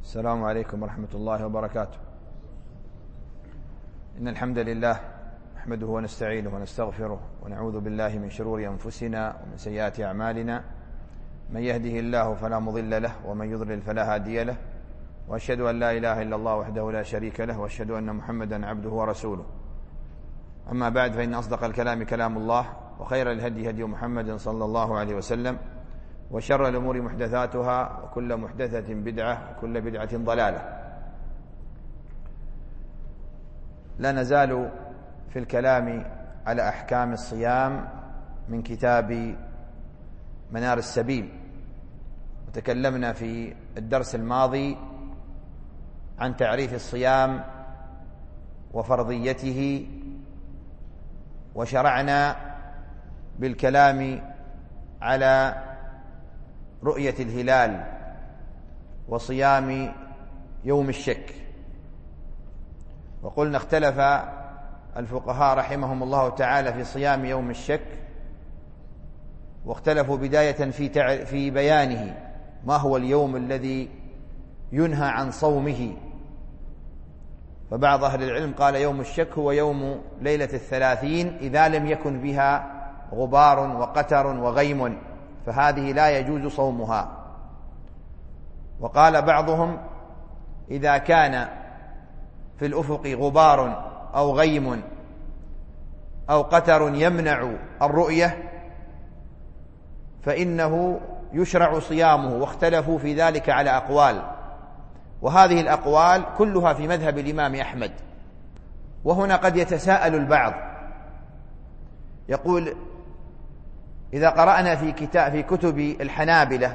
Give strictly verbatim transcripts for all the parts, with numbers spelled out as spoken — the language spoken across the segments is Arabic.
السلام عليكم ورحمة الله وبركاته. إن الحمد لله نحمده ونستعينه ونستغفره ونعوذ بالله من شرور أنفسنا ومن سيئات أعمالنا، من يهده الله فلا مضل له ومن يضلل فلا هادي له، وأشهد أن لا إله إلا الله وحده لا شريك له، وأشهد أن محمدا عبده ورسوله. أما بعد، فإن أصدق الكلام كلام الله، وخير الهدي هدي محمد صلى الله عليه وسلم، وشر الأمور محدثاتها، وكل محدثة بدعة، وكل بدعة ضلالة. لا نزال في الكلام على أحكام الصيام من كتاب منار السبيل، وتكلمنا في الدرس الماضي عن تعريف الصيام وفرضيته، وشرعنا بالكلام على رؤية الهلال وصيام يوم الشك. وقلنا اختلف الفقهاء رحمهم الله تعالى في صيام يوم الشك، واختلفوا بداية في تع... في بيانه ما هو اليوم الذي ينهى عن صومه. فبعض أهل العلم قال يوم الشك هو يوم ليلة الثلاثين إذا لم يكن بها غبار وقتر وغيم، فهذه لا يجوز صومها. وقال بعضهم إذا كان في الأفق غبار أو غيم أو قتر يمنع الرؤية فإنه يشرع صيامه، واختلفوا في ذلك على أقوال، وهذه الأقوال كلها في مذهب الإمام أحمد. وهنا قد يتساءل البعض، يقول إذا قرأنا في كتاب في كتب الحنابلة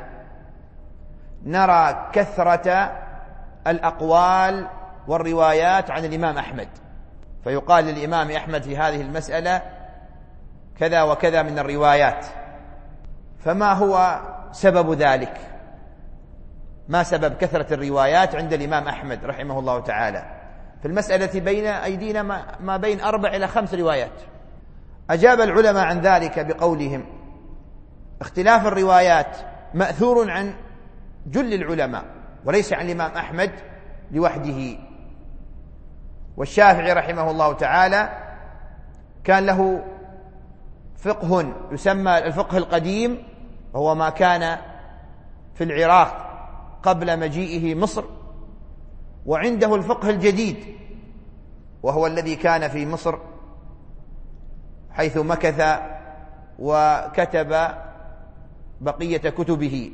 نرى كثرة الأقوال والروايات عن الإمام أحمد، فيقال للإمام أحمد في هذه المسألة كذا وكذا من الروايات، فما هو سبب ذلك؟ ما سبب كثرة الروايات عند الإمام أحمد رحمه الله تعالى؟ في المسألة بين أيدينا ما بين أربع إلى خمس روايات. أجاب العلماء عن ذلك بقولهم اختلاف الروايات مأثور عن جل العلماء وليس عن الإمام أحمد لوحده. والشافعي رحمه الله تعالى كان له فقه يسمى الفقه القديم، وهو ما كان في العراق قبل مجيئه مصر، وعنده الفقه الجديد وهو الذي كان في مصر حيث مكث وكتب بقية كتبه.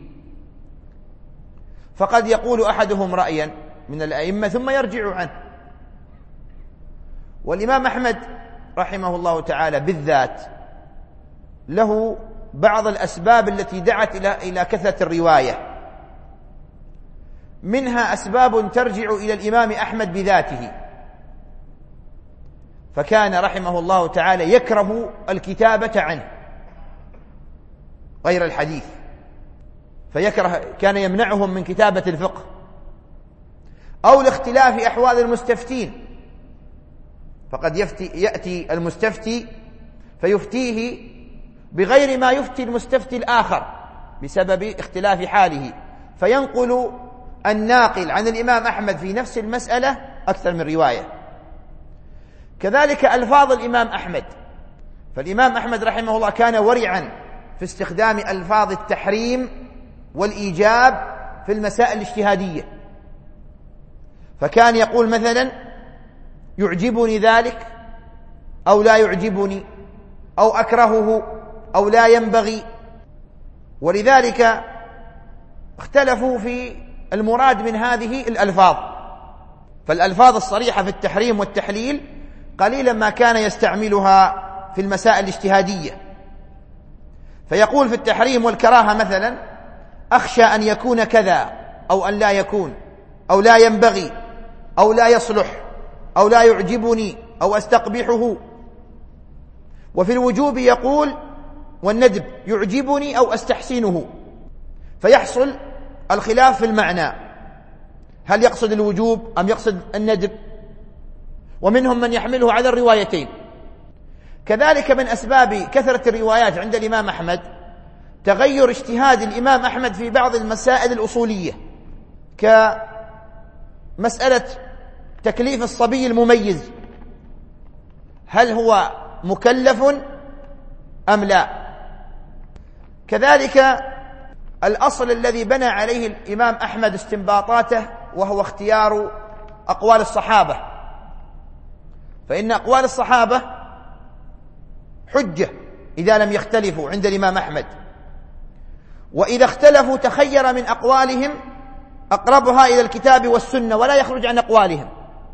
فقد يقول أحدهم رأيا من الأئمة ثم يرجع عنه. والإمام أحمد رحمه الله تعالى بالذات له بعض الأسباب التي دعت إلى إلى كثرة الرواية، منها أسباب ترجع إلى الإمام أحمد بذاته، فكان رحمه الله تعالى يكره الكتابة عنه غير الحديث، فيكره كان يمنعهم من كتابة الفقه، أو لاختلاف أحوال المستفتين، فقد يفتي يأتي المستفتي فيفتيه بغير ما يفتي المستفتي الآخر بسبب اختلاف حاله، فينقل الناقل عن الإمام أحمد في نفس المسألة أكثر من رواية. كذلك ألفاظ الإمام أحمد، فالإمام أحمد رحمه الله كان ورعا في استخدام ألفاظ التحريم والإيجاب في المسائل الاجتهادية، فكان يقول مثلا يعجبني ذلك أو لا يعجبني، أو أكرهه أو لا ينبغي. ولذلك اختلفوا في المراد من هذه الألفاظ، فالألفاظ الصريحة في التحريم والتحليل قليلا ما كان يستعملها في المسائل الاجتهادية، فيقول في التحريم والكراهة مثلا أخشى أن يكون كذا أو أن لا يكون، أو لا ينبغي، أو لا يصلح، أو لا يعجبني، أو أستقبحه. وفي الوجوب يقول والندب يعجبني أو أستحسنه، فيحصل الخلاف في المعنى، هل يقصد الوجوب أم يقصد الندب؟ ومنهم من يحمله على الروايتين. كذلك من أسباب كثرة الروايات عند الإمام أحمد تغير اجتهاد الإمام أحمد في بعض المسائل الأصولية، مسألة تكليف الصبي المميز، هل هو مكلف أم لا؟ كذلك الأصل الذي بنى عليه الإمام أحمد استنباطاته وهو اختيار أقوال الصحابة، فإن أقوال الصحابة حجة إذا لم يختلفوا عند الإمام أحمد، وإذا اختلفوا تخير من أقوالهم أقربها إلى الكتاب والسنة ولا يخرج عن أقوالهم.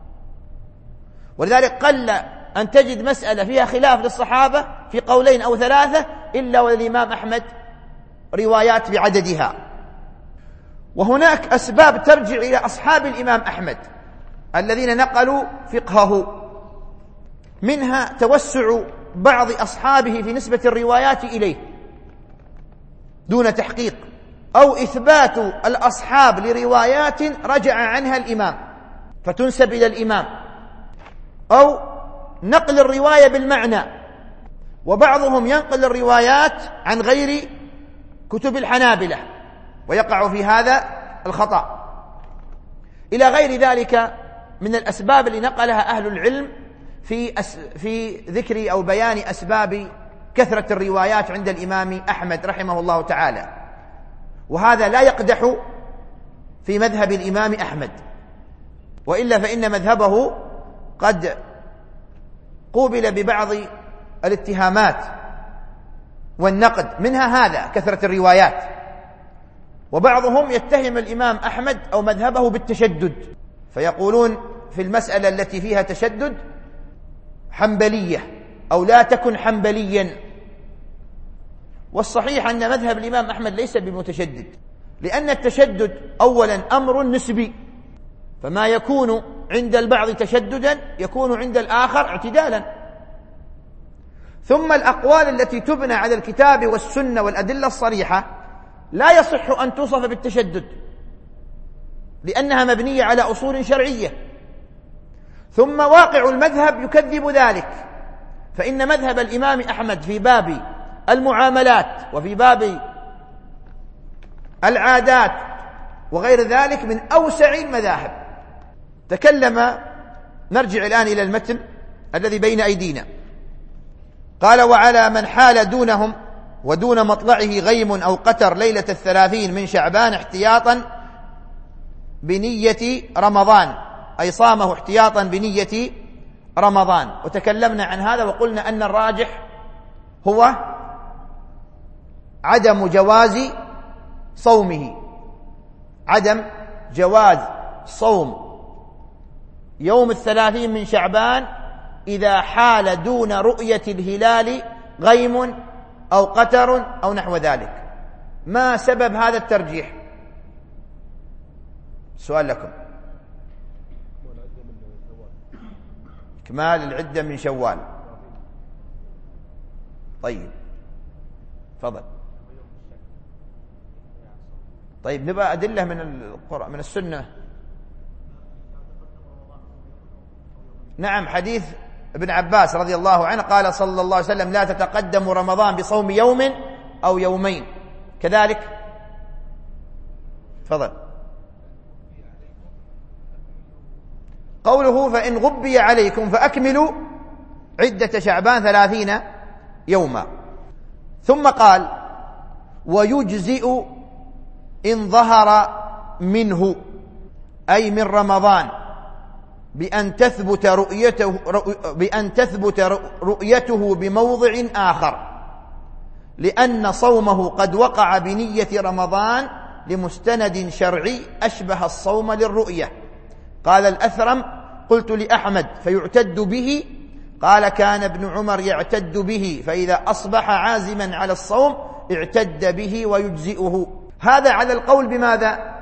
ولذلك قل أن تجد مسألة فيها خلاف للصحابة في قولين أو ثلاثة إلا وللإمام أحمد روايات بعددها. وهناك أسباب ترجع إلى أصحاب الإمام أحمد الذين نقلوا فقهه، منها توسع بعض أصحابه في نسبة الروايات إليه دون تحقيق، أو إثبات الأصحاب لروايات رجع عنها الإمام فتنسب إلى الإمام، أو نقل الرواية بالمعنى، وبعضهم ينقل الروايات عن غير كتب الحنابلة ويقع في هذا الخطأ، إلى غير ذلك من الأسباب اللي نقلها أهل العلم في أس في ذكر أو بيان أسباب كثرة الروايات عند الإمام أحمد رحمه الله تعالى. وهذا لا يقدح في مذهب الإمام أحمد، وإلا فإن مذهبه قد قوبل ببعض الاتهامات والنقد، منها هذا كثرة الروايات. وبعضهم يتهم الإمام أحمد أو مذهبه بالتشدد، فيقولون في المسألة التي فيها تشدد حنبلية أو لا تكن حنبليا. والصحيح أن مذهب الإمام أحمد ليس بمتشدد، لأن التشدد أولا أمر نسبي، فما يكون عند البعض تشددا يكون عند الآخر اعتدالا. ثم الأقوال التي تبنى على الكتاب والسنة والأدلة الصريحة لا يصح أن توصف بالتشدد، لأنها مبنية على أصول شرعية. ثم واقع المذهب يكذب ذلك، فإن مذهب الإمام أحمد في باب المعاملات وفي باب العادات وغير ذلك من أوسع المذاهب. تكلم، نرجع الآن إلى المتن الذي بين أيدينا. قال: وعلى من حال دونهم ودون مطلعه غيم أو قتر ليلة الثلاثين من شعبان احتياطا بنية رمضان، أي صامه احتياطا بنية رمضان. وتكلمنا عن هذا وقلنا أن الراجح هو عدم جواز صومه، عدم جواز صوم يوم الثلاثين من شعبان إذا حال دون رؤية الهلال غيم أو قتر أو نحو ذلك. ما سبب هذا الترجيح؟ سؤال لكم. إكمال العدة من شوال. طيب تفضل. طيب نبقى أدلة من القرآن من السنة. نعم، حديث ابن عباس رضي الله عنه قال صلى الله عليه وسلم: لا تتقدم رمضان بصوم يوم أو يومين. كذلك تفضل. قوله: فإن غبي عليكم فأكملوا عدة شعبان ثلاثين يوما. ثم قال: ويجزئ إن ظهر منه، أي من رمضان، بأن تثبت رؤيته بأن تثبت رؤيته بموضع آخر، لأن صومه قد وقع بنية رمضان لمستند شرعي أشبه الصوم للرؤية. قال الأثرم: قلت لأحمد: فيعتد به؟ قال: كان ابن عمر يعتد به، فإذا أصبح عازما على الصوم اعتد به ويجزئه. هذا على القول بماذا؟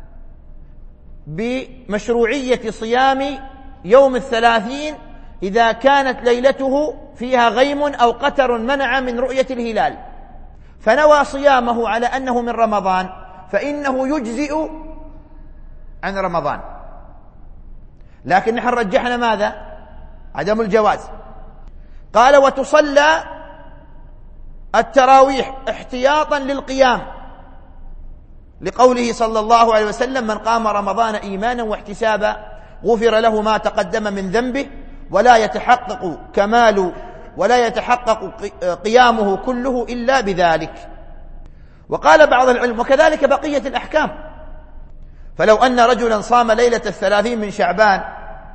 بمشروعية صيام يوم الثلاثين إذا كانت ليلته فيها غيم أو قتر منع من رؤية الهلال، فنوى صيامه على أنه من رمضان، فإنه يجزئ عن رمضان. لكن نحن رجحنا ماذا؟ عدم الجواز. قال: وتصلى التراويح احتياطا للقيام، لقوله صلى الله عليه وسلم: من قام رمضان إيمانا واحتسابا غفر له ما تقدم من ذنبه ولا يتحقق كمال ولا يتحقق قيامه كله إلا بذلك. وقال بعض العلم: وكذلك بقية الأحكام. فلو أن رجلا صام ليلة الثلاثين من شعبان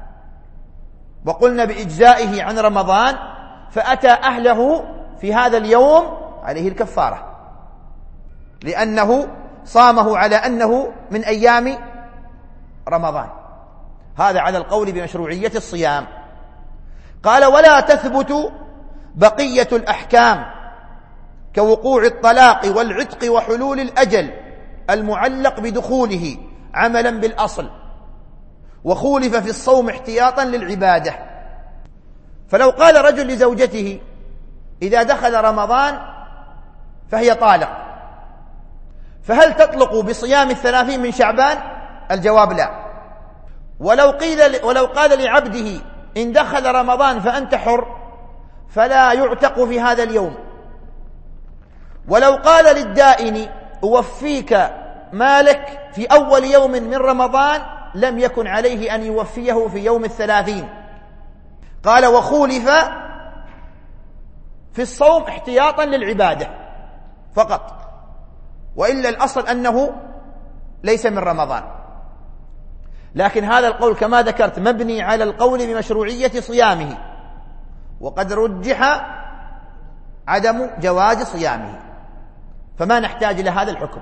وقلنا بإجزائه عن رمضان فأتى أهله في هذا اليوم عليه الكفارة، لأنه صامه على أنه من أيام رمضان. هذا على القول بمشروعية الصيام. قال: ولا تثبت بقية الأحكام كوقوع الطلاق والعتق وحلول الأجل المعلق بدخوله عملا بالأصل، وخولف في الصوم احتياطا للعبادة. فلو قال رجل لزوجته: إذا دخل رمضان فهي طالق، فهل تطلق بصيام الثلاثين من شعبان؟ الجواب لا. ولو قيل ولو قال لعبده: إن دخل رمضان فأنت حر، فلا يعتق في هذا اليوم. ولو قال للدائن: أوفيك مالك في أول يوم من رمضان، لم يكن عليه أن يوفيه في يوم الثلاثين. قال: وخولف في الصوم احتياطا للعبادة فقط، وإلا الأصل أنه ليس من رمضان. لكن هذا القول كما ذكرت مبني على القول بمشروعية صيامه، وقد رجح عدم جواز صيامه، فما نحتاج إلى هذا الحكم.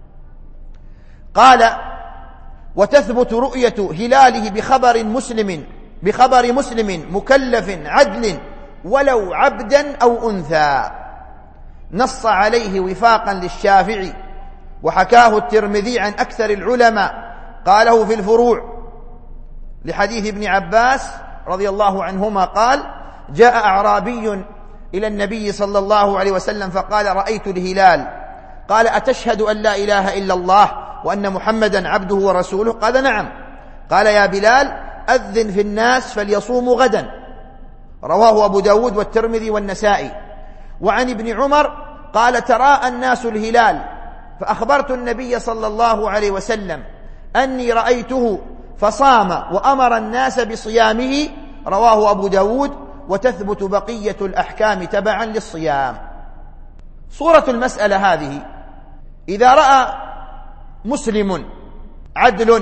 قال: وتثبت رؤية هلاله بخبر مسلم بخبر مسلم مكلف عدل ولو عبدا أو أنثى، نص عليه وفاقا للشافعي، وحكاه الترمذي عن أكثر العلماء، قاله في الفروع لحديث ابن عباس رضي الله عنهما قال: جاء أعرابي إلى النبي صلى الله عليه وسلم فقال: رأيت الهلال. قال: أتشهد أن لا إله إلا الله وأن محمدا عبده ورسوله؟ قال: نعم. قال: يا بلال أذن في الناس فليصوموا غدا. رواه أبو داود والترمذي والنسائي. وعن ابن عمر قال: تراءى الناس الهلال فأخبرت النبي صلى الله عليه وسلم أني رأيته فصام وأمر الناس بصيامه. رواه أبو داود. وتثبت بقية الأحكام تبعا للصيام. صورة المسألة هذه: إذا رأى مسلم عدل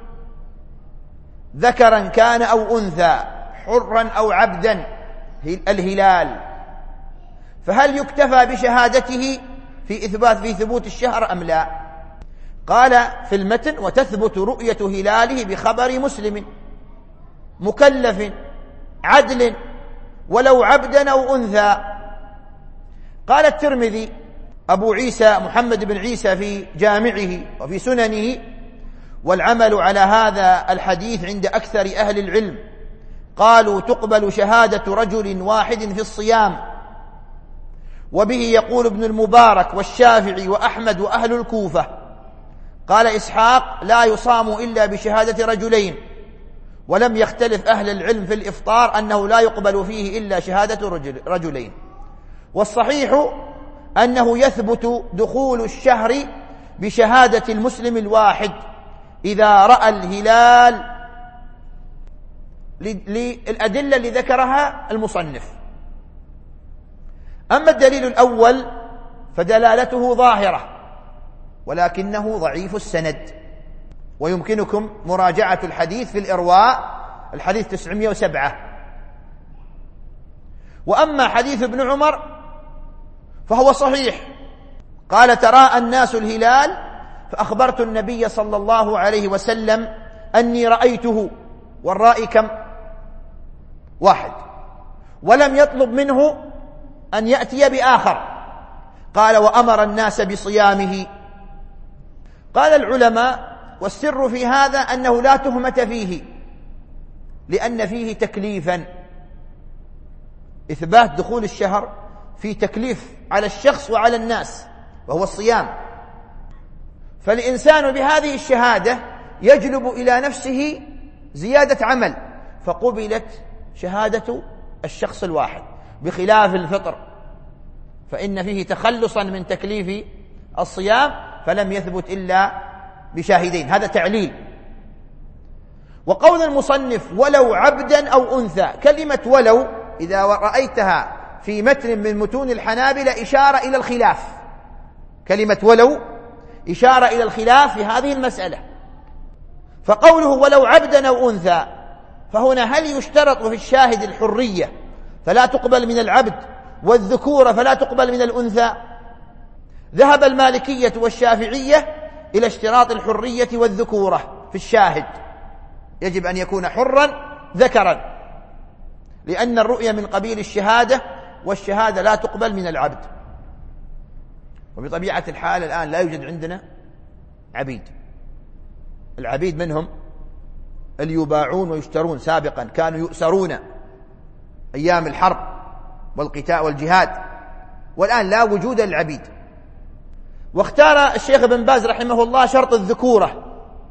ذكرا كان أو أنثى حرا أو عبدا الهلال، فهل يكتفى بشهادته في إثبات في ثبوت الشهر أم لا؟ قال في المتن: وتثبت رؤية هلاله بخبر مسلم مكلف عدل ولو عبدا أو أنثى. قال الترمذي أبو عيسى محمد بن عيسى في جامعه وفي سننه: والعمل على هذا الحديث عند أكثر أهل العلم قالوا تقبل شهادة رجل واحد في الصيام، وبه يقول ابن المبارك والشافعي وأحمد وأهل الكوفة. قال إسحاق: لا يصام إلا بشهادة رجلين، ولم يختلف أهل العلم في الإفطار أنه لا يقبل فيه إلا شهادة رجل رجلين. والصحيح أنه يثبت دخول الشهر بشهادة المسلم الواحد إذا رأى الهلال للأدلة اللي ذكرها المصنف. أما الدليل الأول فدلالته ظاهرة ولكنه ضعيف السند، ويمكنكم مراجعة الحديث في الإرواء الحديث تسعمائة وسبعة. وأما حديث ابن عمر فهو صحيح. قال: تراءى الناس الهلال فأخبرت النبي صلى الله عليه وسلم أني رأيته، والرأي كم؟ واحد، ولم يطلب منه أن يأتي بآخر. قال: وأمر الناس بصيامه. قال العلماء: والسر في هذا أنه لا تهمة فيه، لأن فيه تكليفا. إثبات دخول الشهر في تكليف على الشخص وعلى الناس، وهو الصيام. فالإنسان بهذه الشهادة يجلب إلى نفسه زيادة عمل، فقبلت شهادة الشخص الواحد، بخلاف الفطر فإن فيه تخلصا من تكليف الصيام، فلم يثبت إلا بشاهدين. هذا تعليل. وقول المصنف ولو عبدا أو أنثى، كلمة ولو إذا رأيتها في متن من متون الحنابلة إشارة إلى الخلاف، كلمة ولو إشارة إلى الخلاف في هذه المسألة. فقوله ولو عبدا أو أنثى، فهنا هل يشترط في الشاهد الحرية فلا تقبل من العبد، والذكورة فلا تقبل من الأنثى؟ ذهب المالكية والشافعية إلى اشتراط الحرية والذكورة في الشاهد، يجب أن يكون حرا ذكرا، لأن الرؤية من قبيل الشهادة، والشهادة لا تقبل من العبد. وبطبيعة الحال الآن لا يوجد عندنا عبيد. العبيد منهم اللي يباعون ويشترون، سابقا كانوا يؤسرون أيام الحرب والقتال والجهاد، والآن لا وجود للعبيد. واختار الشيخ ابن باز رحمه الله شرط الذكورة،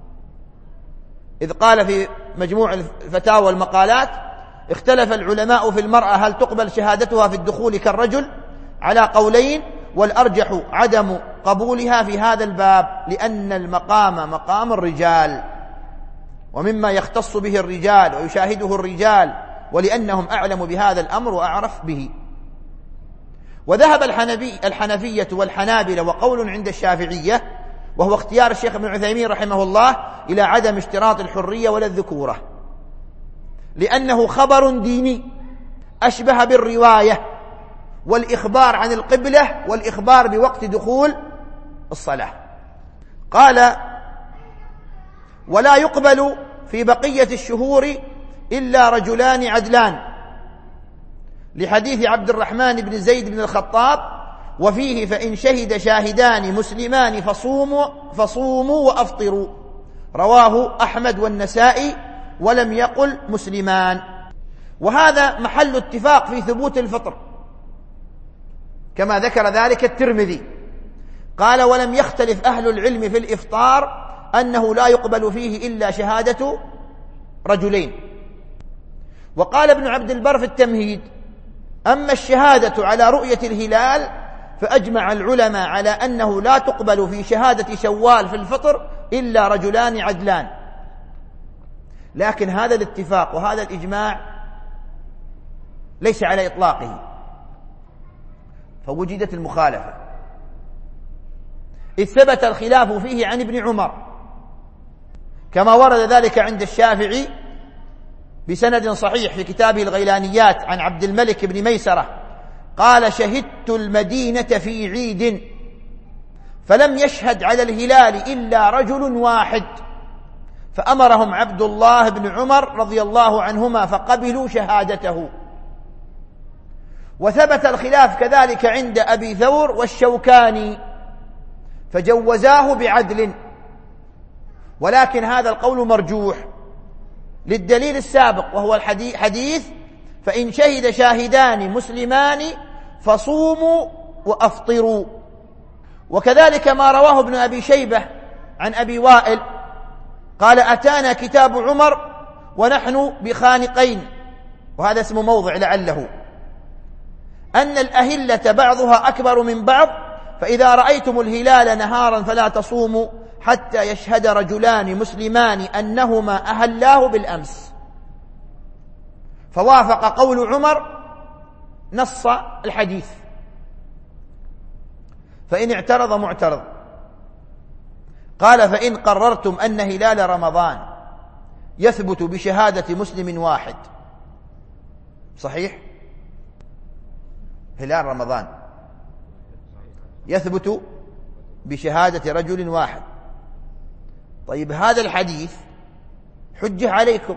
إذ قال في مجموع الفتاوى والمقالات: اختلف العلماء في المرأة هل تقبل شهادتها في الدخول كالرجل على قولين، والأرجح عدم قبولها في هذا الباب، لأن المقام مقام الرجال، ومما يختص به الرجال ويشاهده الرجال، ولأنهم أعلم بهذا الأمر وأعرف به. وذهب الحنفي الحنفية والحنابلة وقول عند الشافعية، وهو اختيار الشيخ ابن عثيمين رحمه الله، إلى عدم اشتراط الحرية ولا الذكورة، لأنه خبر ديني أشبه بالرواية والإخبار عن القبلة والإخبار بوقت دخول الصلاة. قال: ولا يقبل في بقية الشهور إلا رجلان عدلان، لحديث عبد الرحمن بن زيد بن الخطاب: وفيه فإن شهد شاهدان مسلمان فصوموا, فصوموا وأفطروا. رواه أحمد والنسائي، ولم يقل مسلمان. وهذا محل اتفاق في ثبوت الفطر، كما ذكر ذلك الترمذي، قال: ولم يختلف أهل العلم في الإفطار أنه لا يقبل فيه إلا شهادة رجلين. وقال ابن عبد البر في التمهيد: أما الشهادة على رؤية الهلال فأجمع العلماء على أنه لا تقبل في شهادة شوال في الفطر إلا رجلان عدلان. لكن هذا الاتفاق وهذا الإجماع ليس على إطلاقه، فوجدت المخالفة، إذ ثبت الخلاف فيه عن ابن عمر، كما ورد ذلك عند الشافعي بسند صحيح في كتابه الغيلانيات عن عبد الملك بن ميسرة قال: شهدت المدينة في عيد فلم يشهد على الهلال إلا رجل واحد، فأمرهم عبد الله بن عمر رضي الله عنهما فقبلوا شهادته. وثبت الخلاف كذلك عند أبي ثور والشوكاني فجوزاه بعدل، ولكن هذا القول مرجوح للدليل السابق، وهو الحديث حديث فإن شهد شاهدان مسلمان فصوموا وأفطروا. وكذلك ما رواه ابن أبي شيبة عن أبي وائل قال: أتانا كتاب عمر ونحن بخانقين، وهذا اسم موضع لعله، أن الأهلة بعضها أكبر من بعض، فإذا رأيتم الهلال نهارا فلا تصوموا حتى يشهد رجلان مسلمان أنهما أهلاه بالأمس. فوافق قول عمر نص الحديث. فإن اعترض معترض قال: فإن قررتم أن هلال رمضان يثبت بشهادة مسلم واحد، صحيح؟ هلال رمضان يثبت بشهادة رجل واحد، طيب هذا الحديث حجة عليكم.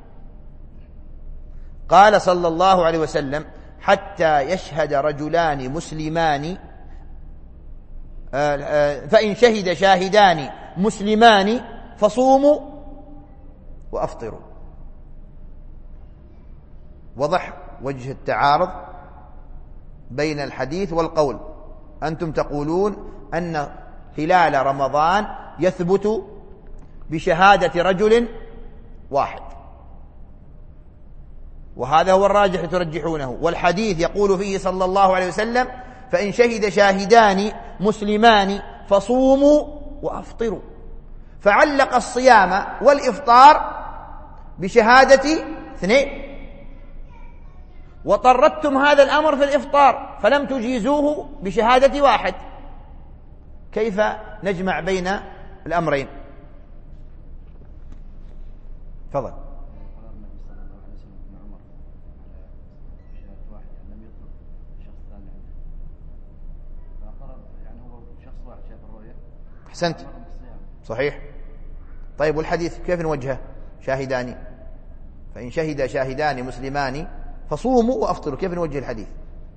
قال صلى الله عليه وسلم: حتى يشهد رجلان مسلمان، فإن شهد شاهدان مسلمان فصوموا وأفطروا. وضح وجه التعارض بين الحديث والقول. أنتم تقولون أن هلال رمضان يثبت بشهادة رجل واحد، وهذا هو الراجح ترجحونه، والحديث يقول فيه صلى الله عليه وسلم: فإن شهد شاهدان مسلمان فصوموا وأفطروا، فعلق الصيام والإفطار بشهادة اثنين، وطردتم هذا الأمر في الإفطار فلم تجيزوه بشهادة واحد، كيف نجمع بين الأمرين؟ تفضل. أحسنت، صحيح. طيب والحديث كيف نوجهه؟ شاهدان، فإن شهد شاهدان مسلمان فصوموا وأفطروا، كيف نوجه الحديث؟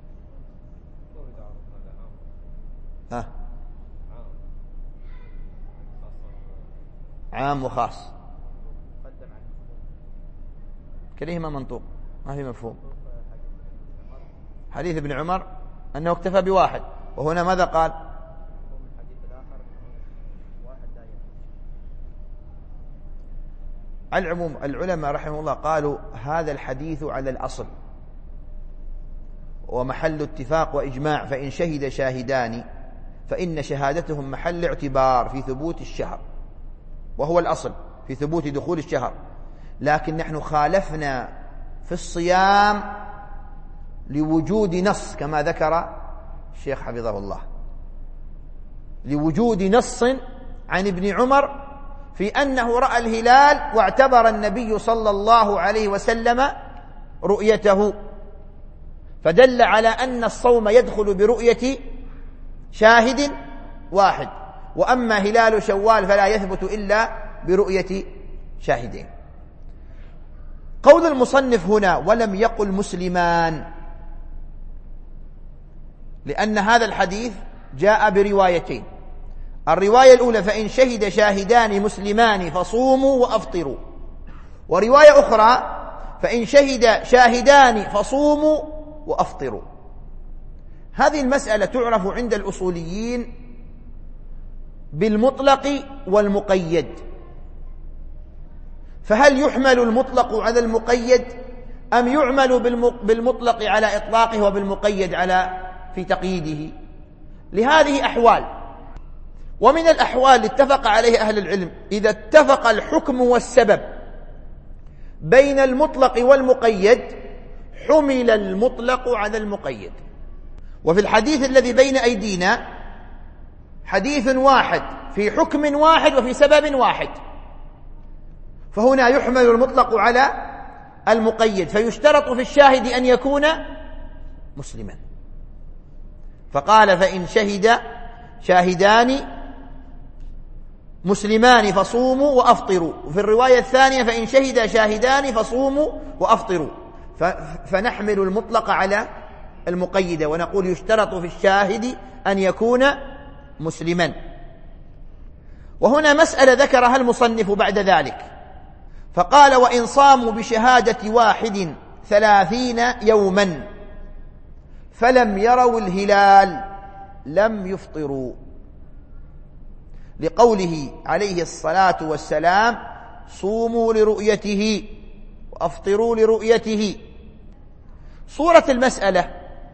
ها؟ عام وخاص، كليهما منطوق، ما في مفهوم. حديث ابن عمر أنه اكتفى بواحد، وهنا ماذا قال؟ العموم العلماء رحمه الله قالوا هذا الحديث على الأصل ومحل اتفاق وإجماع، فإن شهد شاهدان فإن شهادتهم محل اعتبار في ثبوت الشهر، وهو الأصل في ثبوت دخول الشهر. لكن نحن خالفنا في الصيام لوجود نص كما ذكر الشيخ حفظه الله، لوجود نص عن ابن عمر في أنه رأى الهلال واعتبر النبي صلى الله عليه وسلم رؤيته، فدل على أن الصوم يدخل برؤية شاهد واحد، وأما هلال شوال فلا يثبت إلا برؤية شاهدين. قول المصنف هنا ولم يقل مسلمان، لأن هذا الحديث جاء بروايتين، الرواية الأولى فإن شهد شاهدان مسلمان فصوموا وأفطروا، ورواية أخرى فإن شهد شاهدان فصوموا وأفطروا. هذه المسألة تعرف عند الأصوليين بالمطلق والمقيد، فهل يحمل المطلق على المقيد أم يعمل بالمطلق على إطلاقه وبالمقيد على في تقييده؟ لهذه أحوال، ومن الأحوال اتفق عليه أهل العلم إذا اتفق الحكم والسبب بين المطلق والمقيد حمل المطلق على المقيد. وفي الحديث الذي بين أيدينا حديث واحد في حكم واحد وفي سبب واحد، فهنا يحمل المطلق على المقيد، فيشترط في الشاهد أن يكون مسلما. فقال فإن شهد شاهدان مسلمان فصوموا وأفطروا، وفي الرواية الثانية فإن شهد شاهدان فصوموا وأفطروا، فنحمل المطلق على المقيد ونقول يشترط في الشاهد أن يكون مسلما. وهنا مسألة ذكرها المصنف بعد ذلك، فقال وإن صاموا بشهادة واحد ثلاثين يوما فلم يروا الهلال لم يفطروا، لقوله عليه الصلاة والسلام صوموا لرؤيته وأفطروا لرؤيته. صورة المسألة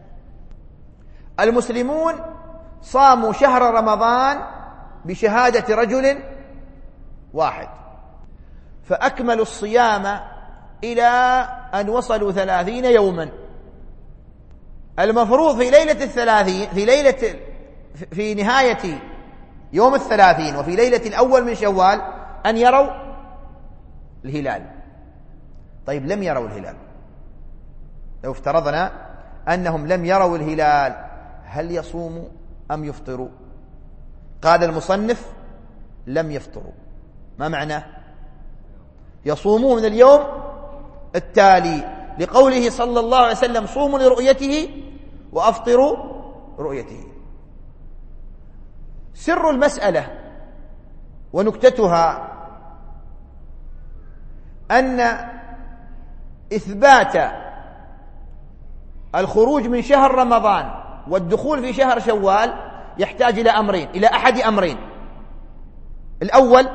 المسلمون صاموا شهر رمضان بشهادة رجل واحد، فأكملوا الصيام إلى أن وصلوا ثلاثين يوما. المفروض في ليلة الثلاثين في ليلة في نهاية يوم الثلاثين وفي ليلة الأول من شوال أن يروا الهلال. طيب لم يروا الهلال، لو افترضنا أنهم لم يروا الهلال هل يصوموا أم يفطروا؟ قال المصنف لم يفطروا. ما معناه؟ يصوموا من اليوم التالي، لقوله صلى الله عليه وسلم صوموا لرؤيته وأفطروا رؤيته. سر المسألة ونكتتها أن إثبات الخروج من شهر رمضان والدخول في شهر شوال يحتاج إلى أمرين، إلى أحد أمرين. الأول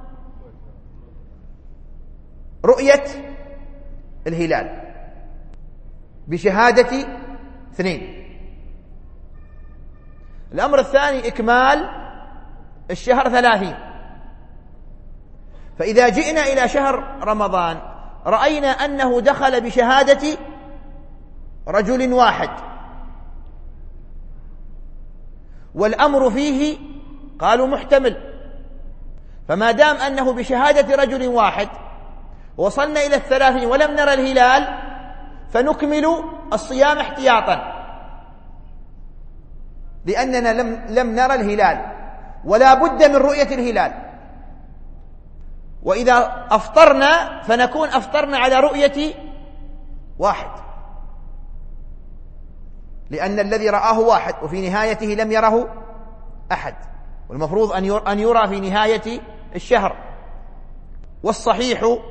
رؤية الهلال بشهادة اثنين. الأمر الثاني إكمال الشهر ثلاثين. فإذا جئنا إلى شهر رمضان رأينا أنه دخل بشهادة رجل واحد، والأمر فيه قالوا محتمل، فما دام أنه بشهادة رجل واحد وصلنا إلى الثلاثين ولم نرى الهلال فنكمل الصيام احتياطا، لأننا لم, لم نرى الهلال ولا بد من رؤية الهلال. وإذا أفطرنا فنكون أفطرنا على رؤية واحد، لأن الذي رآه واحد وفي نهايته لم يره أحد، والمفروض أن يرى في نهاية الشهر. والصحيح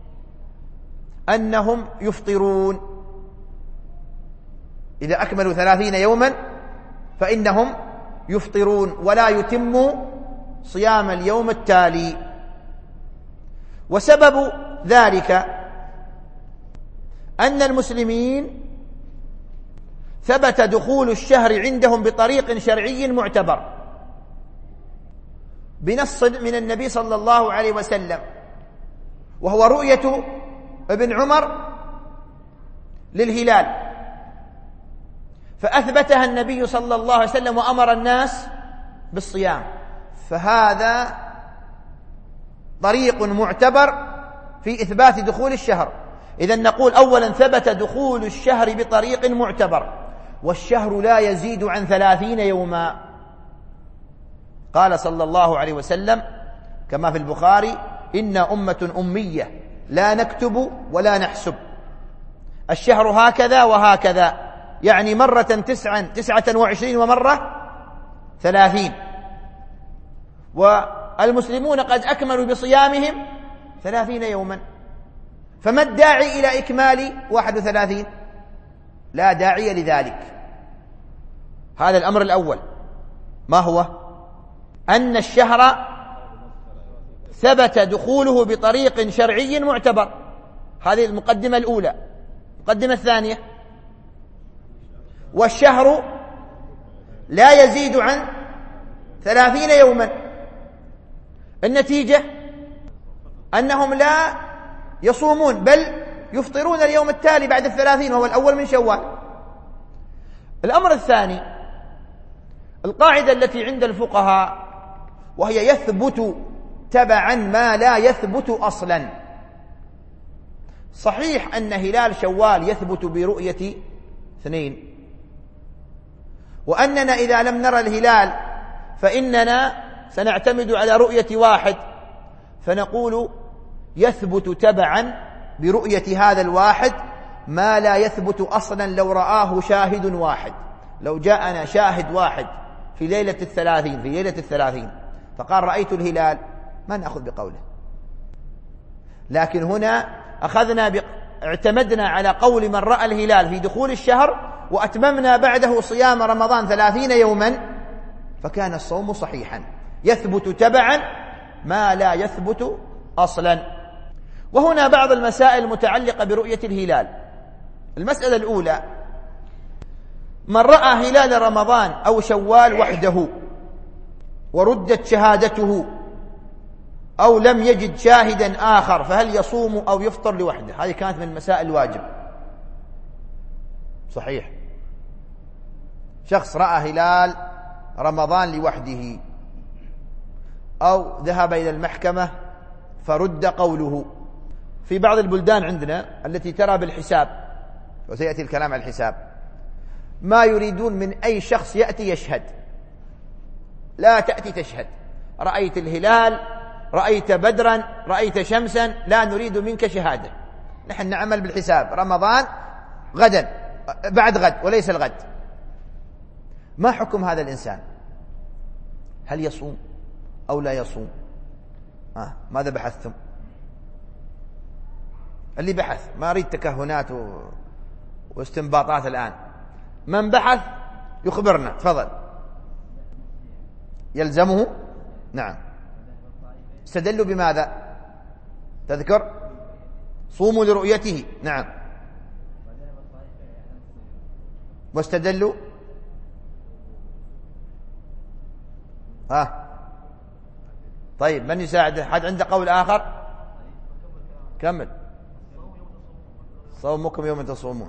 أنهم يفطرون إذا أكملوا ثلاثين يوما فإنهم يفطرون ولا يتموا صيام اليوم التالي. وسبب ذلك أن المسلمين ثبت دخول الشهر عندهم بطريق شرعي معتبر بنص من النبي صلى الله عليه وسلم، وهو رؤية ابن عمر للهلال، فأثبتها النبي صلى الله عليه وسلم وأمر الناس بالصيام، فهذا طريق معتبر في إثبات دخول الشهر. إذن نقول أولا ثبت دخول الشهر بطريق معتبر، والشهر لا يزيد عن ثلاثين يوما. قال صلى الله عليه وسلم كما في البخاري: إنا أمة أمية لا نكتب ولا نحسب، الشهر هكذا وهكذا، يعني مرة تسعا تسعة وعشرين ومرة ثلاثين، والمسلمون قد أكملوا بصيامهم ثلاثين يوما، فما الداعي إلى إكمال واحد وثلاثين؟ لا داعي لذلك. هذا الأمر الأول. ما هو؟ أن الشهر ثبت دخوله بطريق شرعي معتبر. هذه المقدمة الأولى. المقدمة الثانية: والشهر لا يزيد عن ثلاثين يوما. النتيجة أنهم لا يصومون بل يفطرون اليوم التالي بعد الثلاثين وهو الأول من شوال. الأمر الثاني: القاعدة التي عند الفقهاء وهي يثبت تبعا ما لا يثبت أصلا. صحيح أن هلال شوال يثبت برؤية اثنين، وأننا إذا لم نرى الهلال فإننا سنعتمد على رؤية واحد، فنقول يثبت تبعا برؤية هذا الواحد ما لا يثبت أصلا لو رآه شاهد واحد. لو جاءنا شاهد واحد في ليلة الثلاثين في ليلة الثلاثين فقال رأيت الهلال، ما نأخذ بقوله. لكن هنا أخذنا ب... اعتمدنا على قول من رأى الهلال في دخول الشهر وأتممنا بعده صيام رمضان ثلاثين يوما، فكان الصوم صحيحا، يثبت تبعا ما لا يثبت أصلا. وهنا بعض المسائل المتعلقة برؤية الهلال. المسألة الأولى: من رأى هلال رمضان أو شوال وحده وردت شهادته أو لم يجد شاهدا آخر فهل يصوم أو يفطر لوحده؟ هذه كانت من مسائل الواجب. صحيح، شخص رأى هلال رمضان لوحده أو ذهب إلى المحكمة فرد قوله. في بعض البلدان عندنا التي ترى بالحساب، وسيأتي الكلام عن الحساب، ما يريدون من أي شخص يأتي يشهد. لا تأتي تشهد رأيت الهلال، رأيت بدرا، رأيت شمسا، لا نريد منك شهادة، نحن نعمل بالحساب، رمضان غدا بعد غد وليس الغد. ما حكم هذا الإنسان؟ هل يصوم أو لا يصوم؟ آه. ماذا بحثتم؟ اللي بحث، ما أريد تكهنات و... واستنباطات الآن. من بحث يخبرنا. تفضل. يلزمه؟ نعم. استدلوا بماذا؟ تذكر؟ صوموا لرؤيته. نعم. واستدلوا؟ ها آه. طيب من يساعده؟ حد عنده قول آخر؟ كمل. صومكم يوم تصومون.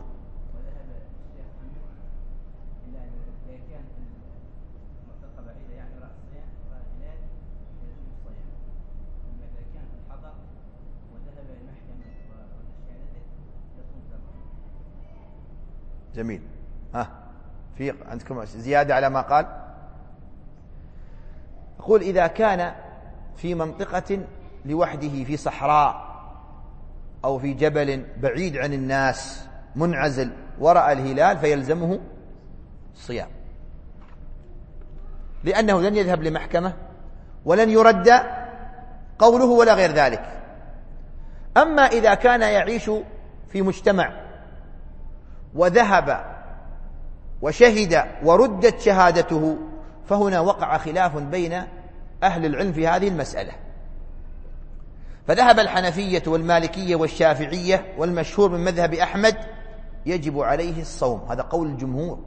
جميل. ها في عندكم زيادة على ما قال؟ أقول إذا كان في منطقة لوحده في صحراء أو في جبل بعيد عن الناس منعزل ورأى الهلال فيلزمه الصيام، لأنه لن يذهب لمحكمة ولن يرد قوله ولا غير ذلك. أما إذا كان يعيش في مجتمع وذهب وشهد وردت شهادته فهنا وقع خلاف بين أهل العلم في هذه المسألة. فذهب الحنفية والمالكية والشافعية والمشهور من مذهب أحمد يجب عليه الصوم، هذا قول الجمهور،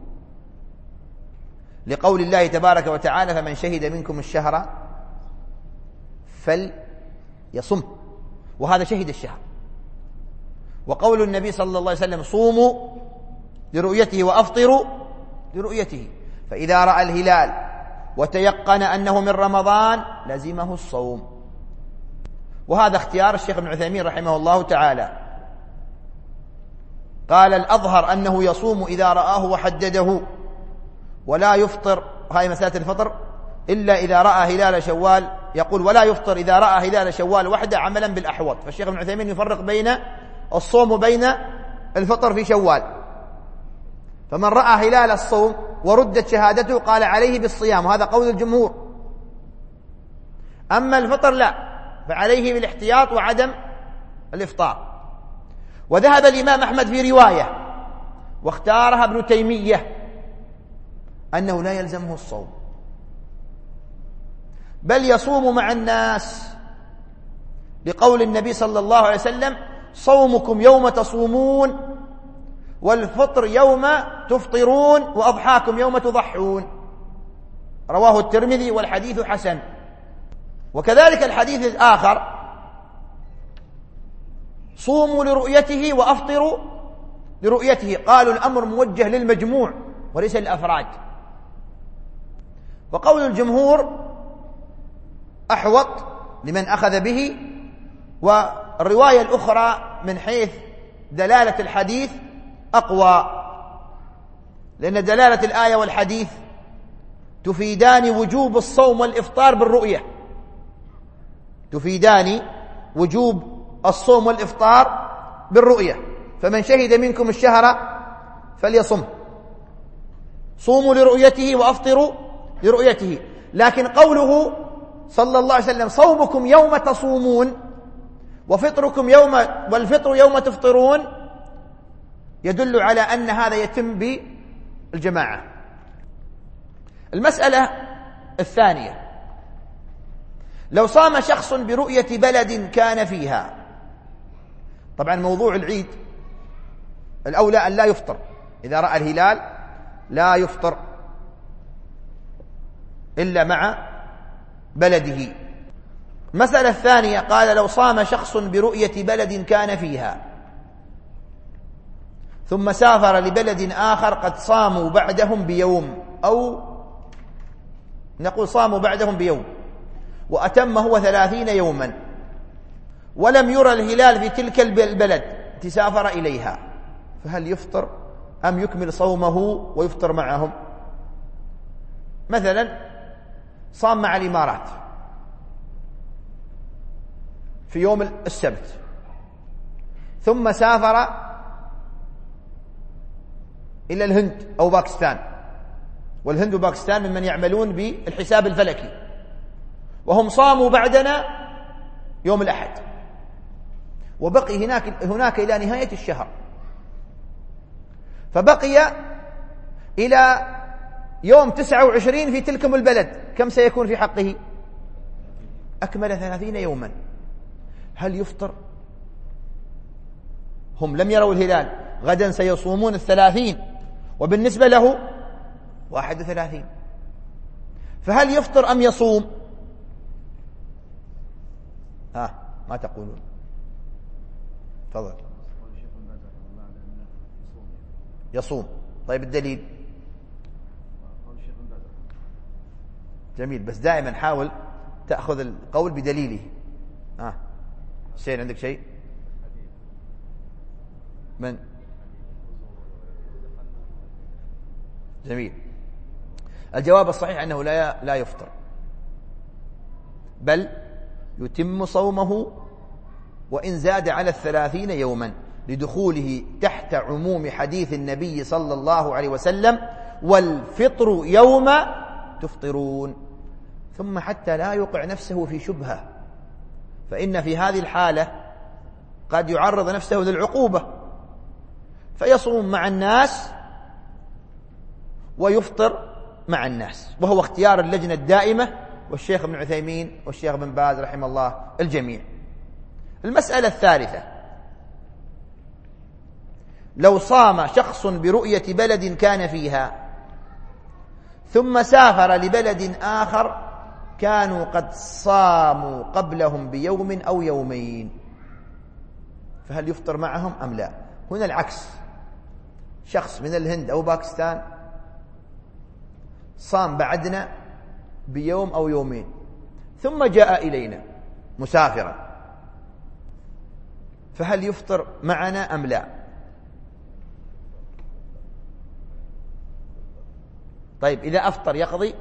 لقول الله تبارك وتعالى فمن شهد منكم الشهر فليصم، وهذا شهد الشهر. وقول النبي صلى الله عليه وسلم صوموا لرؤيته وأفطروا لرؤيته، فإذا رأى الهلال وتيقن أنه من رمضان لزمه الصوم. وهذا اختيار الشيخ ابن عثيمين رحمه الله تعالى، قال الأظهر أنه يصوم إذا رآه وحدده ولا يفطر، هاي مسألة الفطر، إلا إذا رأى هلال شوال، يقول ولا يفطر إذا رأى هلال شوال وحده عملا بالأحوط. فالشيخ ابن عثيمين يفرق بين الصوم وبين الفطر في شوال، فمن رأى هلال الصوم وردت شهادته قال عليه بالصيام، وهذا قول الجمهور. أما الفطر لا، فعليه بالاحتياط وعدم الإفطار. وذهب الإمام أحمد في رواية واختارها ابن تيمية أنه لا يلزمه الصوم، بل يصوم مع الناس، لقول النبي صلى الله عليه وسلم صومكم يوم تصومون والفطر يوم تفطرون وأضحاكم يوم تضحون، رواه الترمذي والحديث حسن. وكذلك الحديث الآخر صوموا لرؤيته وأفطروا لرؤيته، قالوا الأمر موجه للمجموع وليس للأفراد. وقول الجمهور أحوط لمن أخذ به، والرواية الأخرى من حيث دلالة الحديث أقوى، لأن دلالة الآية والحديث تفيدان وجوب الصوم والإفطار بالرؤية، تفيدان وجوب الصوم والإفطار بالرؤية. فمن شهد منكم الشهر فليصم، صوموا لرؤيته وأفطروا لرؤيته. لكن قوله صلى الله عليه وسلم صومكم يوم تصومون وفطركم يوم والفطر يوم تفطرون يدل على أن هذا يتم بالجماعة. المسألة الثانية، لو صام شخص برؤية بلد كان فيها، طبعا موضوع العيد الأولى أن لا يفطر، إذا رأى الهلال لا يفطر إلا مع بلده. المسألة الثانية قال لو صام شخص برؤية بلد كان فيها ثم سافر لبلد آخر قد صاموا بعدهم بيوم، أو نقول صاموا بعدهم بيوم وأتم هو ثلاثين يوما، ولم يرى الهلال في تلك البلد تسافر إليها، فهل يفطر أم يكمل صومه ويفطر معهم؟ مثلا صام مع الإمارات في يوم السبت ثم سافر إلى الهند أو باكستان، والهند وباكستان ممن يعملون بالحساب الفلكي، وهم صاموا بعدنا يوم الأحد وبقي هناك, هناك إلى نهاية الشهر، فبقي إلى يوم تسعة وعشرين في تلكم البلد، كم سيكون في حقه؟ أكمل ثلاثين يوما. هل يفطر؟ هم لم يروا الهلال، غدا سيصومون الثلاثين وبالنسبة له واحد وثلاثين، فهل يفطر أم يصوم؟ ها آه. ما تقولون؟ تفضل. يصوم. طيب الدليل؟ جميل، بس دائما حاول تأخذ القول بدليله. آه. حسين عندك شيء؟ من؟ جميل. الجواب الصحيح أنه لا لا يفطر، بل يتم صومه وإن زاد على الثلاثين يوما، لدخوله تحت عموم حديث النبي صلى الله عليه وسلم: والفطر يوم تفطرون. ثم حتى لا يوقع نفسه في شبهة، فإن في هذه الحالة قد يعرض نفسه للعقوبة، فيصوم مع الناس ويفطر مع الناس، وهو اختيار اللجنة الدائمة والشيخ ابن عثيمين والشيخ ابن باز رحمه الله الجميع. المسألة الثالثة: لو صام شخص برؤية بلد كان فيها ثم سافر لبلد آخر كانوا قد صاموا قبلهم بيوم أو يومين، فهل يفطر معهم أم لا؟ هنا العكس، شخص من الهند أو باكستان صام بعدنا بيوم أو يومين ثم جاء إلينا مسافرا، فهل يفطر معنا أم لا؟ طيب إذا أفطر يقضي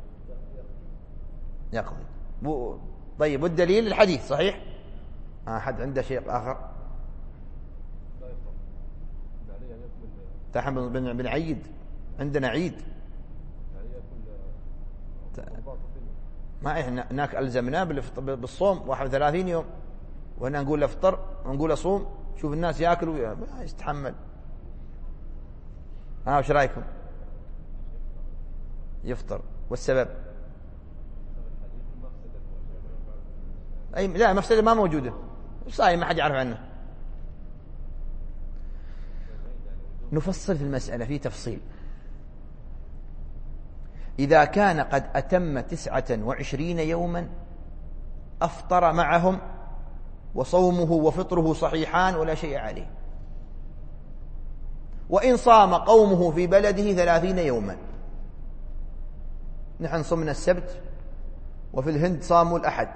يقضي طيب، والدليل الحديث صحيح؟ أحد عنده شيء آخر؟ تحمل بن عيد، عندنا عيد ما إحنا هناك ألزمناه بالصوم واحد وثلاثين يوم، وهنا نقول افطر ونقول أصوم. شوف الناس يأكلوا ما يستحمل. ها وش رأيكم؟ يفطر. والسبب؟ أي لا، مفسدة ما موجودة، صايم ما حد يعرف عنه. نفصل في المسألة في تفصيل. إذا كان قد أتم تسعة وعشرين يوما أفطر معهم وصومه وفطره صحيحان ولا شيء عليه، وإن صام قومه في بلده ثلاثين يوما. نحن صمنا السبت وفي الهند صاموا الأحد،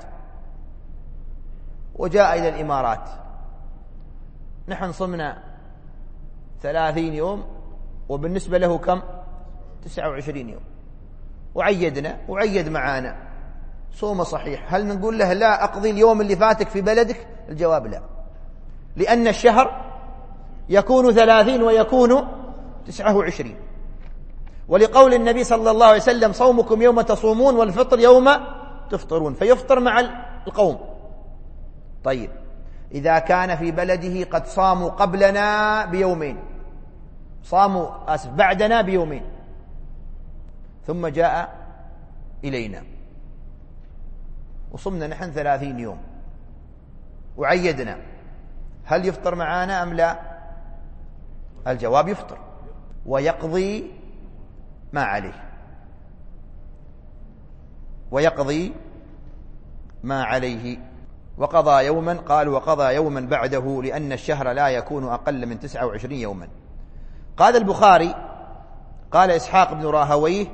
وجاء إلى الإمارات، نحن صمنا ثلاثين يوم وبالنسبة له كم؟ تسعة وعشرين يوم، وعيدنا وعيد معانا صوم صحيح. هل نقول له لا أقضي اليوم اللي فاتك في بلدك؟ الجواب لا، لأن الشهر يكون ثلاثين ويكون تسعة وعشرين، ولقول النبي صلى الله عليه وسلم: صومكم يوم تصومون والفطر يوم تفطرون، فيفطر مع القوم. طيب إذا كان في بلده قد صاموا قبلنا بيومين، صاموا آسف بعدنا بيومين، ثم جاء إلينا وصمنا نحن ثلاثين يوم وعيدنا، هل يفطر معانا أم لا؟ الجواب يفطر ويقضي ما عليه، ويقضي ما عليه. وقضى يوما، قال وقضى يوما بعده لأن الشهر لا يكون أقل من تسعة وعشرين يوما. قال البخاري: قال إسحاق بن راهويه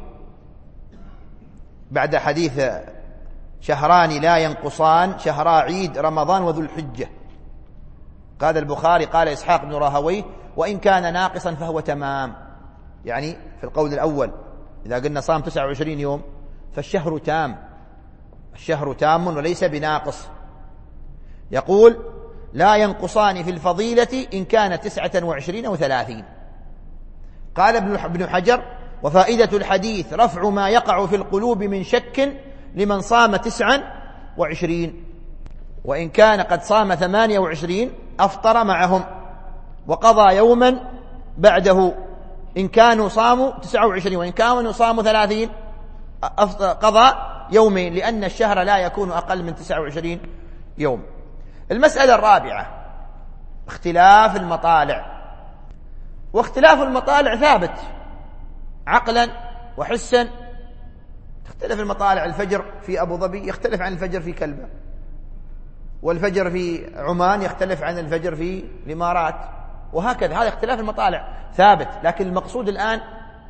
بعد حديث شهران لا ينقصان شهرا عيد رمضان وذو الحجة، قال البخاري قال إسحاق بن راهويه: وإن كان ناقصا فهو تمام. يعني في القول الأول إذا قلنا صام تسعة وعشرين يوم فالشهر تام، الشهر تام وليس بناقص. يقول: لا ينقصان في الفضيلة إن كان تسعة وعشرين أو ثلاثين. قال ابن حجر: وفائدة الحديث رفع ما يقع في القلوب من شك لمن صام تسعا وعشرين، وإن كان قد صام ثمانية وعشرين أفطر معهم وقضى يوما بعده إن كانوا صاموا تسعة وعشرين، وإن كانوا صاموا ثلاثين قضى يومين، لأن الشهر لا يكون أقل من تسعة وعشرين يوم. المسألة الرابعة: اختلاف المطالع. واختلاف المطالع ثابت عقلا وحسا. تختلف المطالع، الفجر في أبو ظبي يختلف عن الفجر في كلبة، والفجر في عمان يختلف عن الفجر في الإمارات، وهكذا. هذا اختلاف المطالع ثابت. لكن المقصود الآن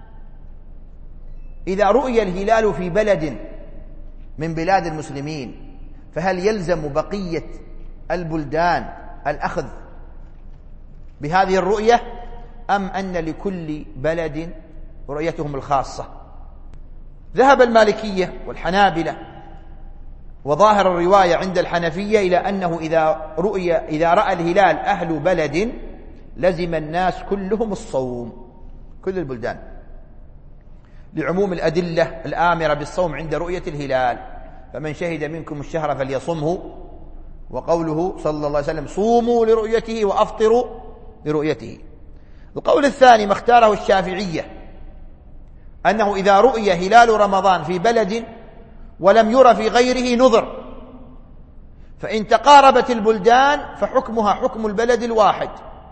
إذا رؤي الهلال في بلد من بلاد المسلمين فهل يلزم بقية البلدان الأخذ بهذه الرؤية، أم أن لكل بلد رؤيتهم الخاصة؟ ذهب المالكية والحنابلة وظاهر الرواية عند الحنفية إلى أنه إذا رؤي إذا رأى الهلال أهل بلد لزم الناس كلهم الصوم، كل البلدان، لعموم الأدلة الآمرة بالصوم عند رؤية الهلال، فمن شهد منكم الشهر فليصمه، وقوله صلى الله عليه وسلم صوموا لرؤيته وأفطروا لرؤيته. القول الثاني ما اختاره الشافعية أنه إذا رؤي هلال رمضان في بلد ولم ير في غيره نظر، فإن تقاربت البلدان فحكمها حكم البلد الواحد،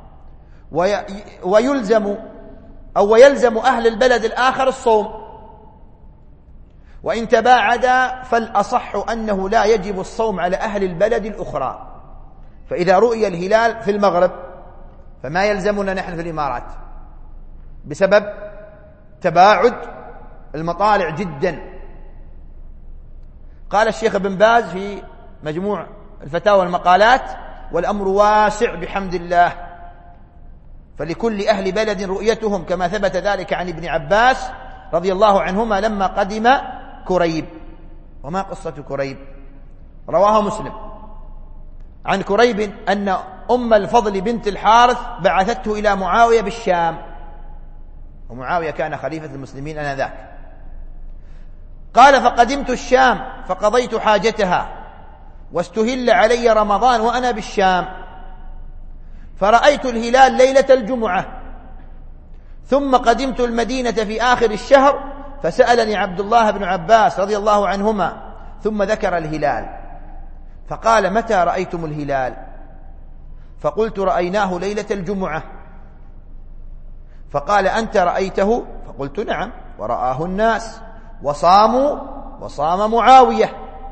ويلزم أو ويلزم أهل البلد الآخر الصوم، وإن تباعدا فالأصح أنه لا يجب الصوم على أهل البلد الأخرى. فإذا رؤي الهلال في المغرب فما يلزمنا نحن في الإمارات بسبب تباعد المطالع جدا. قال الشيخ ابن باز في مجموع الفتاوى والمقالات: والأمر واسع بحمد الله، فلكل أهل بلد رؤيتهم، كما ثبت ذلك عن ابن عباس رضي الله عنهما لما قدم كريب. وما قصة كريب؟ رواه مسلم عن كريب أن أم الفضل بنت الحارث بعثته إلى معاوية بالشام، ومعاوية كان خليفة المسلمين آنذاك. قال: فقدمت الشام فقضيت حاجتها، واستهل علي رمضان وأنا بالشام، فرأيت الهلال ليلة الجمعة، ثم قدمت المدينة في آخر الشهر، فسألني عبد الله بن عباس رضي الله عنهما، ثم ذكر الهلال، فقال: متى رأيتم الهلال؟ فقلت: رأيناه ليلة الجمعة. فقال: أنت رأيته؟ فقلت: نعم، ورآه الناس وصاموا وصام معاوية.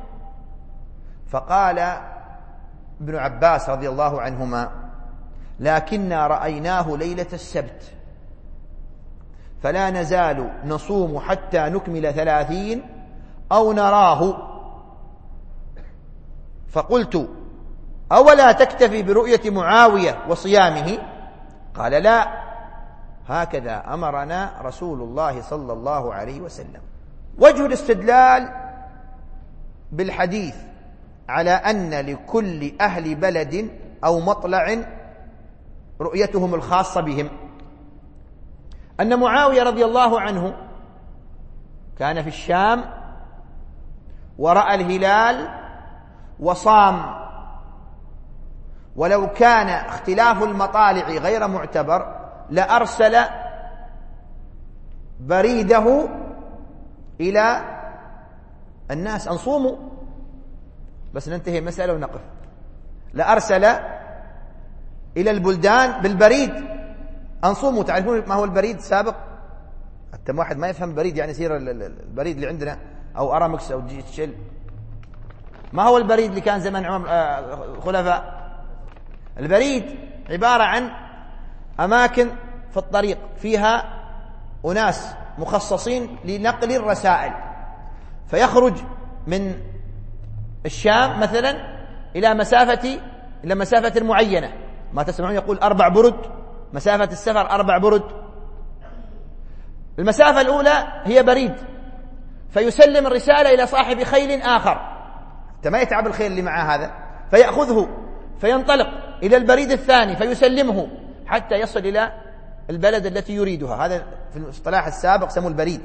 فقال ابن عباس رضي الله عنهما: لكننا رأيناه ليلة السبت، فلا نزال نصوم حتى نكمل ثلاثين أو نراه. فقلت: أولا تكتفي برؤية معاوية وصيامه؟ قال: لا، هكذا أمرنا رسول الله صلى الله عليه وسلم. وجه الاستدلال بالحديث على أن لكل أهل بلد أو مطلع رؤيتهم الخاصة بهم أن معاوية رضي الله عنه كان في الشام ورأى الهلال وصام، ولو كان اختلاف المطالع غير معتبر لأرسل بريده إلى الناس أن صوموا، بس ننتهي المسألة ونقف. لأرسل إلى البلدان بالبريد أن صوموا. تعرفون ما هو البريد سابق؟ حتى واحد ما يفهم البريد، يعني يصير البريد اللي عندنا أو أرامكس أو جي تشيل. ما هو البريد اللي كان زمان عمر الخلفاء؟ البريد عبارة عن أماكن في الطريق فيها أناس مخصصين لنقل الرسائل، فيخرج من الشام مثلا إلى مسافة إلى مسافة معينة، ما تسمعون يقول أربع برد، مسافة السفر أربع برد. المسافة الأولى هي بريد، فيسلم الرسالة إلى صاحب خيل آخر، حتى ما يتعب الخيل اللي معه هذا، فيأخذه فينطلق إلى البريد الثاني فيسلمه حتى يصل إلى البلد التي يريدها. هذا في الاصطلاح السابق سموه البريد،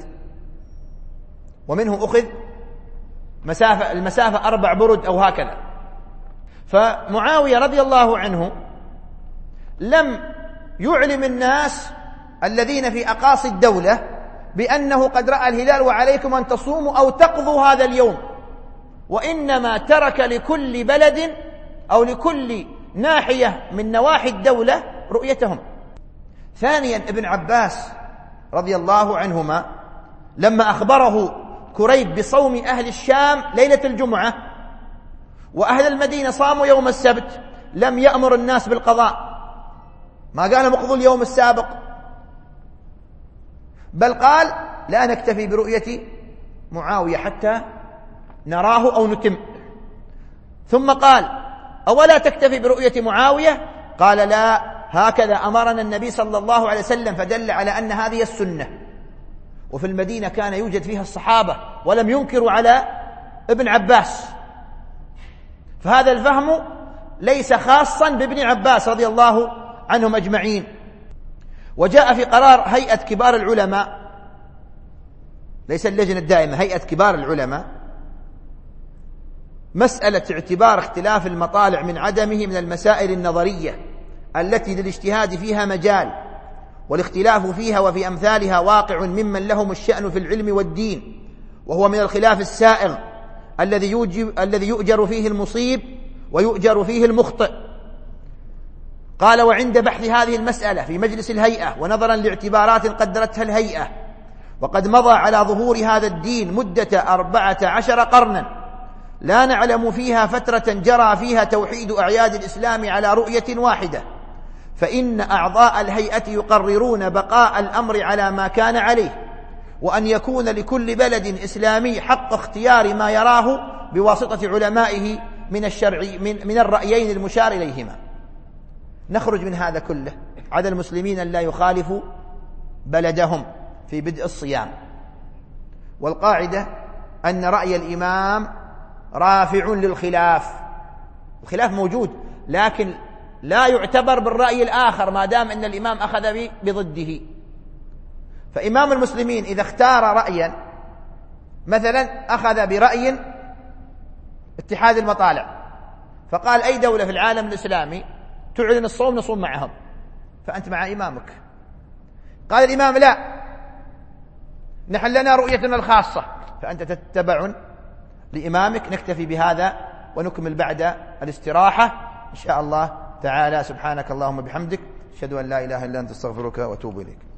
ومنه أخذ مسافة المسافة أربع برد أو هكذا. فمعاوية رضي الله عنه لم يعلم الناس الذين في أقاصي الدولة بأنه قد رأى الهلال وعليكم أن تصوموا أو تقضوا هذا اليوم، وإنما ترك لكل بلد أو لكل ناحية من نواحي الدولة رؤيتهم. ثانيا ابن عباس رضي الله عنهما لما أخبره كريب بصوم أهل الشام ليلة الجمعة وأهل المدينة صاموا يوم السبت، لم يأمر الناس بالقضاء، ما قال مقضوا اليوم السابق، بل قال لا نكتفي برؤية معاوية حتى نراه أو نتم. ثم قال أولا تكتفي برؤية معاوية؟ قال لا، هكذا أمرنا النبي صلى الله عليه وسلم، فدل على أن هذه السنة. وفي المدينة كان يوجد فيها الصحابة ولم ينكروا على ابن عباس، فهذا الفهم ليس خاصا بابن عباس رضي الله عنهم أجمعين. وجاء في قرار هيئة كبار العلماء، ليس اللجنة الدائمة، هيئة كبار العلماء، مسألة اعتبار اختلاف المطالع من عدمه من المسائل النظرية التي للاجتهاد فيها مجال، والاختلاف فيها وفي أمثالها واقع ممن لهم الشأن في العلم والدين، وهو من الخلاف السائغ الذي يوجب الذي يؤجر فيه المصيب ويؤجر فيه المخطئ. قال وعند بحث هذه المسألة في مجلس الهيئة، ونظرا لاعتبارات قدرتها الهيئة، وقد مضى على ظهور هذا الدين مدة أربعة عشر قرنا لا نعلم فيها فترة جرى فيها توحيد أعياد الإسلام على رؤية واحدة، فإن أعضاء الهيئة يقررون بقاء الأمر على ما كان عليه، وأن يكون لكل بلد إسلامي حق اختيار ما يراه بواسطة علمائه من الشرع من, من الرأيين المشار إليهما. نخرج من هذا كله على المسلمين أن لا يخالفوا بلدهم في بدء الصيام، والقاعدة أن رأي الإمام رافع للخلاف، الخلاف موجود لكن لا يعتبر بالرأي الآخر ما دام أن الإمام أخذ بضده. فإمام المسلمين إذا اختار رأيا، مثلا أخذ برأي اتحاد المطالع، فقال أي دولة في العالم الإسلامي تعلن الصوم نصوم معهم، فأنت مع إمامك. قال الإمام لا، نحن لنا رؤيتنا الخاصة، فأنت تتبع لإمامك. نكتفي بهذا ونكمل بعد الاستراحة إن شاء الله تعالى. سبحانك اللهم وبحمدك، أشهد أن لا إله إلا أنت، استغفرك وأتوب إليك.